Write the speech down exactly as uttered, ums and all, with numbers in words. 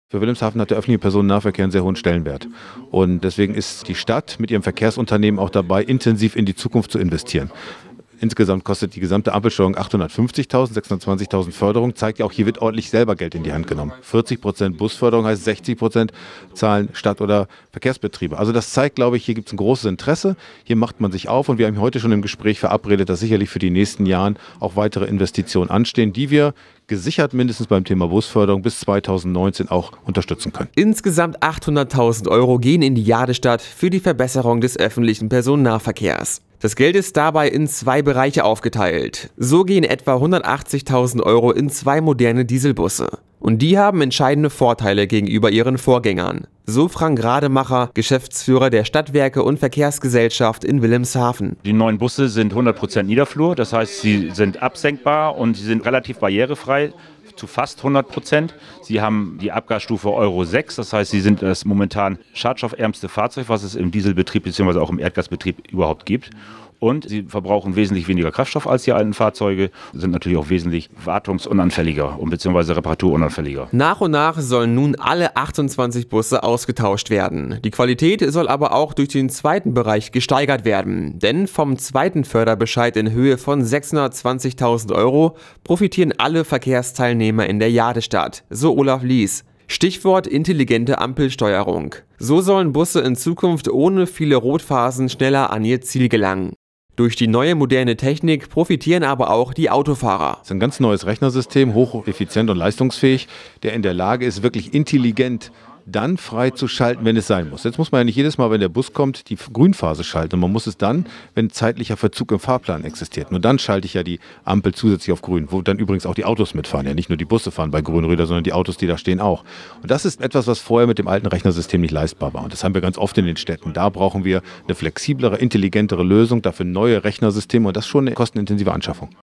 Für Wilhelmshaven hat der öffentliche Personennahverkehr einen sehr hohen Stellenwert. Und deswegen ist die Stadt mit ihrem Verkehrsunternehmen auch dabei, intensiv in die Zukunft zu investieren. Insgesamt kostet die gesamte Ampelsteuerung achthundertfünfzigtausend, sechshundertzwanzigtausend Förderung. Zeigt ja auch, hier wird ordentlich selber Geld in die Hand genommen. vierzig Prozent Busförderung heißt sechzig Prozent zahlen Stadt- oder Verkehrsbetriebe. Also das zeigt, glaube ich, hier gibt es ein großes Interesse. Hier macht man sich auf und wir haben heute schon im Gespräch verabredet, dass sicherlich für die nächsten Jahre auch weitere Investitionen anstehen, die wir gesichert mindestens beim Thema Busförderung bis zweitausendneunzehn auch unterstützen können. Insgesamt achthunderttausend Euro gehen in die Jadestadt für die Verbesserung des öffentlichen Personennahverkehrs. Das Geld ist dabei in zwei Bereiche aufgeteilt. So gehen etwa hundertachtzigtausend Euro in zwei moderne Dieselbusse. Und die haben entscheidende Vorteile gegenüber ihren Vorgängern. So Frank Rademacher, Geschäftsführer der Stadtwerke und Verkehrsgesellschaft in Wilhelmshaven. Die neuen Busse sind hundert Prozent Niederflur, das heißt, sie sind absenkbar und sie sind relativ barrierefrei. Zu fast hundert Prozent. Sie haben die Abgasstufe Euro sechs, das heißt, sie sind das momentan schadstoffärmste Fahrzeug, was es im Dieselbetrieb bzw. auch im Erdgasbetrieb überhaupt gibt. Und sie verbrauchen wesentlich weniger Kraftstoff als die alten Fahrzeuge, sind natürlich auch wesentlich wartungsunanfälliger und bzw. reparaturunanfälliger. Nach und nach sollen nun alle achtundzwanzig Busse ausgetauscht werden. Die Qualität soll aber auch durch den zweiten Bereich gesteigert werden. Denn vom zweiten Förderbescheid in Höhe von sechshundertzwanzigtausend Euro profitieren alle Verkehrsteilnehmer in der Jadestadt, so Olaf Lies. Stichwort intelligente Ampelsteuerung. So sollen Busse in Zukunft ohne viele Rotphasen schneller an ihr Ziel gelangen. Durch die neue moderne Technik profitieren aber auch die Autofahrer. Das ist ein ganz neues Rechnersystem, hocheffizient und leistungsfähig, der in der Lage ist, wirklich intelligent dann frei zu schalten, wenn es sein muss. Jetzt muss man ja nicht jedes Mal, wenn der Bus kommt, die Grünphase schalten. Und man muss es dann, wenn zeitlicher Verzug im Fahrplan existiert. Nur dann schalte ich ja die Ampel zusätzlich auf grün, wo dann übrigens auch die Autos mitfahren. Ja, nicht nur die Busse fahren bei Grünräder, sondern die Autos, die da stehen, auch. Und das ist etwas, was vorher mit dem alten Rechnersystem nicht leistbar war. Und das haben wir ganz oft in den Städten. Da brauchen wir eine flexiblere, intelligentere Lösung, dafür neue Rechnersysteme und das ist schon eine kostenintensive Anschaffung.